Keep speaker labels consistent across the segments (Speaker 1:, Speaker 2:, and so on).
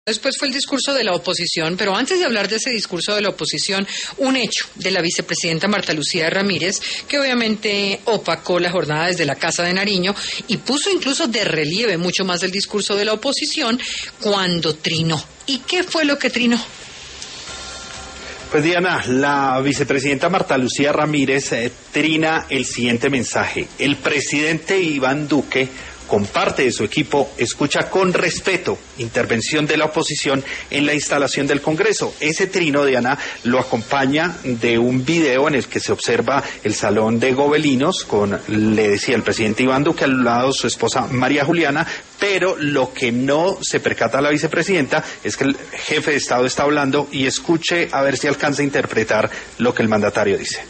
Speaker 1: Después fue el discurso de la oposición, pero antes de hablar de ese discurso de la oposición, un hecho de la vicepresidenta Marta Lucía Ramírez, que obviamente opacó la jornada desde la Casa de Nariño y puso incluso de relieve mucho más el discurso de la oposición cuando trinó. ¿Y qué fue lo que trinó?
Speaker 2: Pues Diana, la vicepresidenta Marta Lucía Ramírez trina el siguiente mensaje. El presidente Iván Duque, con parte de su equipo, escucha con respeto intervención de la oposición en la instalación del Congreso. Ese trino, Diana, lo acompaña de un video en el que se observa el salón de gobelinos con, le decía, el presidente Iván Duque, al lado su esposa María Juliana, pero lo que no se percata la vicepresidenta es que el jefe de Estado está hablando y escuche a ver si alcanza a interpretar lo que el mandatario dice.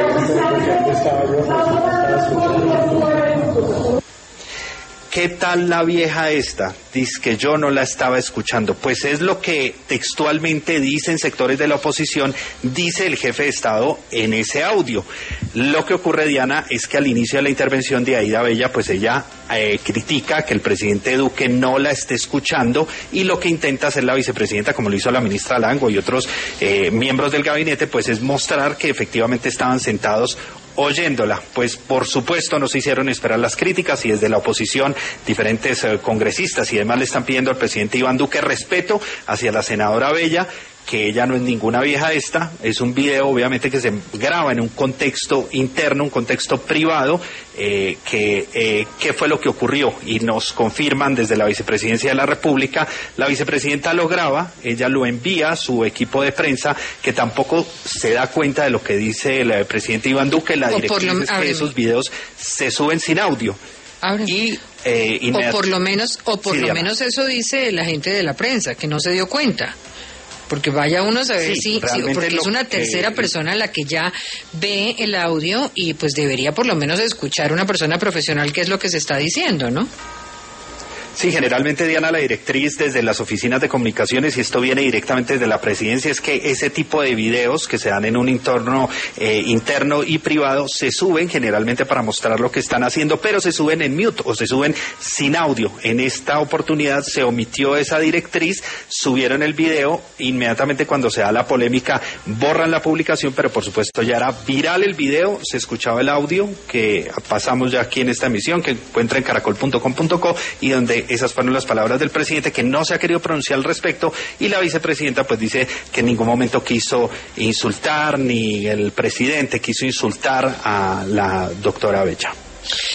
Speaker 2: ¿Qué tal la vieja esta? Dice que yo no la estaba escuchando. Pues es lo que textualmente dicen sectores de la oposición, dice el jefe de Estado en ese audio. Lo que ocurre, Diana, es que al inicio de la intervención de Aida Bella, pues ella critica que el presidente Duque no la esté escuchando, y lo que intenta hacer la vicepresidenta, como lo hizo la ministra Arango y otros miembros del gabinete, pues es mostrar que efectivamente estaban sentados oyéndola. Pues por supuesto no se hicieron esperar las críticas, y desde la oposición diferentes congresistas y demás le están pidiendo al presidente Iván Duque respeto hacia la senadora Bella, que ella no es ninguna vieja esta, es un video obviamente que se graba en un contexto interno, un contexto privado, qué fue lo que ocurrió, y nos confirman desde la Vicepresidencia de la República. La vicepresidenta lo graba, ella lo envía a su equipo de prensa, que tampoco se da cuenta de lo que dice el presidente Iván Duque. La directriz es que esos videos se suben sin audio. Y
Speaker 1: o por lo menos eso dice la gente de la prensa, que no se dio cuenta. Porque vaya uno a saber porque es una tercera persona la que ya ve el audio, y pues debería por lo menos escuchar una persona profesional qué es lo que se está diciendo, ¿no?
Speaker 2: Sí, generalmente, Diana, la directriz desde las oficinas de comunicaciones, y esto viene directamente desde la presidencia, es que ese tipo de videos que se dan en un entorno interno y privado se suben generalmente para mostrar lo que están haciendo, pero se suben en mute o se suben sin audio. En esta oportunidad se omitió esa directriz, subieron el video, inmediatamente cuando se da la polémica borran la publicación, pero por supuesto ya era viral el video, se escuchaba el audio que pasamos ya aquí en esta emisión, que encuentra en caracol.com.co, y donde esas fueron las palabras del presidente, que no se ha querido pronunciar al respecto, y la vicepresidenta pues dice que en ningún momento quiso insultar, ni el presidente quiso insultar a la doctora Bella.